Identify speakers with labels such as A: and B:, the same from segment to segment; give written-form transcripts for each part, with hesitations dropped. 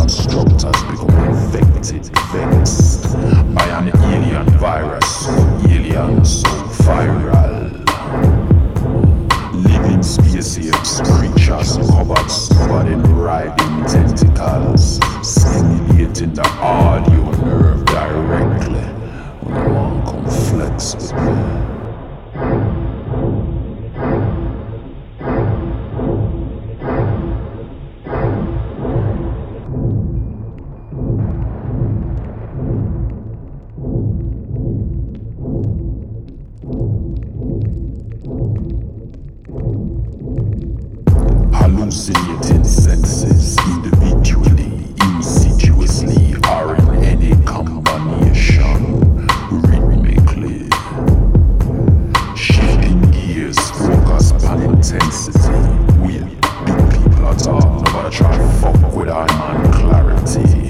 A: constructors become infected, vexed by an alien virus, so alien, so viral. Living space apes, creatures covered, smothered in writhing tentacles, stimulating the audio nerve directly. When I want to come flex with me. Hallucinating senses, individually, insidiously, or in any combination, rhythmically. Shifting gears, focus on intensity. We big people are talking about trying to fuck with our man clarity.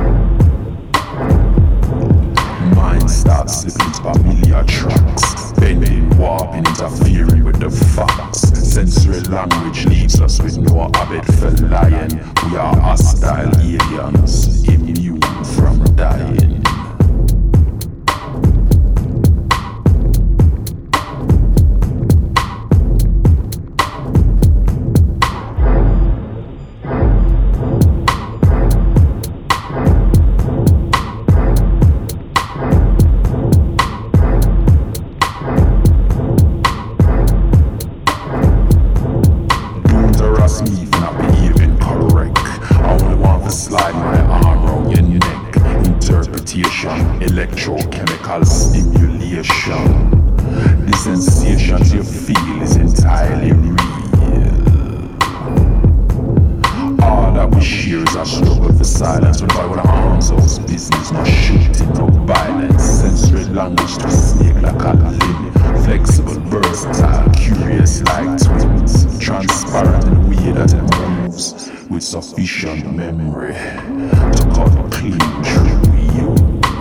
A: Mind starts slipping into familiar tracks, bending, warping, interfering with the facts. Sensory language leaves us with no habit for lying. We are hostile aliens, immune from dying. Me for not behaving correct. I only want to slide my arm around your neck. Interpretation, electrochemical stimulation. The sensations you feel is entirely real. All that we share is a struggle for silence. Whenever with arms out, business, no shooting, no violence. Sensory language to snake like a limb. Flexible, versatile, curious like twins. Transparent in the way that it moves, with sufficient memory to cut clean through you.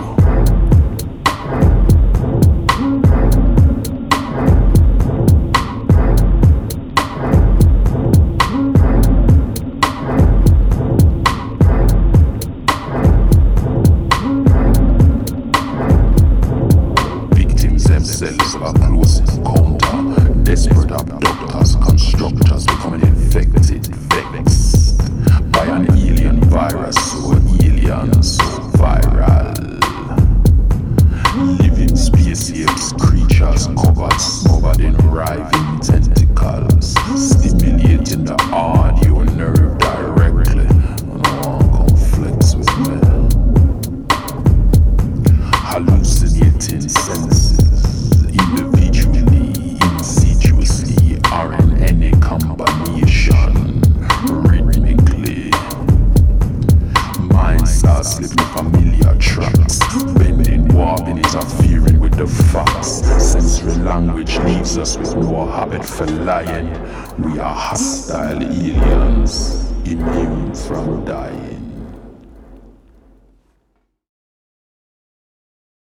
A: Victims themselves are close encounter, desperate abductors, constructors becoming infected, vexed by an alien virus, so alien, so viral. Living space apes, creatures covered, smothered in writhing tentacles, stimulating the audio nerve directly. And I want to come flex with me. Hallucinating senses, individually, insidiously, or in any combination, rhythmically. Mind starts slipping familiar tracks, bending, warping, interfering with the facts. Sensory language leaves us with no habit for lying. We are hostile aliens, immune from dying.